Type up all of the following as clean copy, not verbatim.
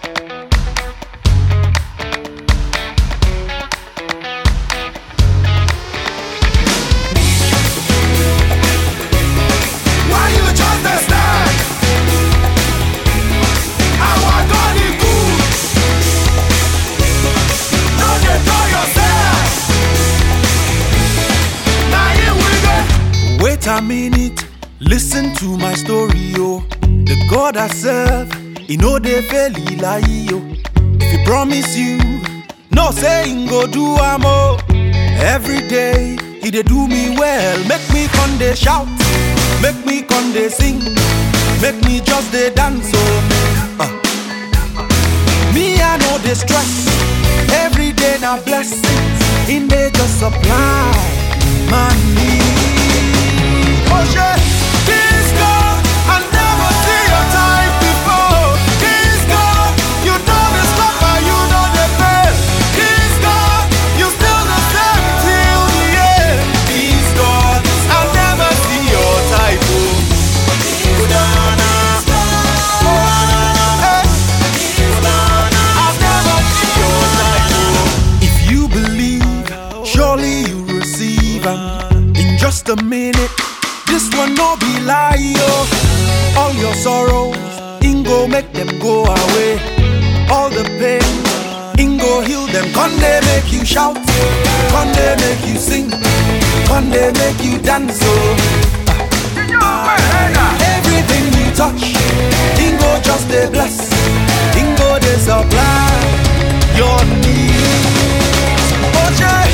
Wait a minute, listen to my story, yo. The God I serve, he know they fail, he lie, yo. If he promise you, no saying go do amo. Every day, he dey do me well. Make me con dey shout, make me con dey sing, make me just dey dance, oh. Me I know dey stress, every day na blessings, he dey just supply my need. Oh shit, this God, I never see your type before. This God, you know the stuff and you know the fail. This God, you still the same till the end. This God, I never see your type. I'll never see your type. If you believe, surely you receive. In just a minute. This one no be lie, yo. All your sorrows, Ingo make them go away. All the pain, Ingo heal them. Con they make you shout, con they make you sing, con they make you dance, everything you touch, Ingo just they bless, Ingo they supply your needs. Oh yeah.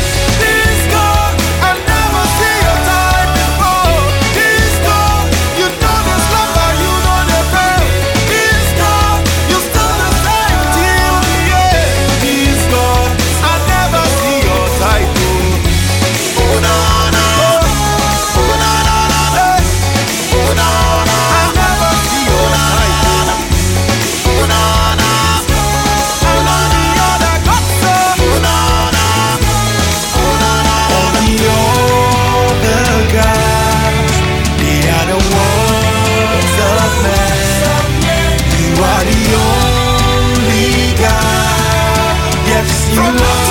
You are the only God. Yes, you are.